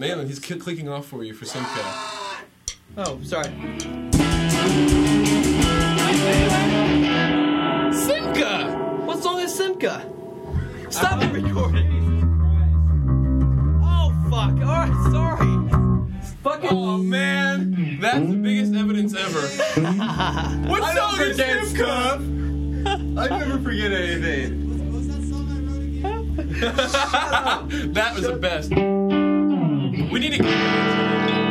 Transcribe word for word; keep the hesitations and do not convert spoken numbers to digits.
Malin, he's cl- clicking off for you for Simca. Oh, sorry. Simca! What song is Simca? Stop the recording. Oh, fuck. Alright, sorry. Fucking. Oh, man. That's the biggest evidence ever. What I song don't is forget Simca? stuff. I never forget anything. That was the best. We need to get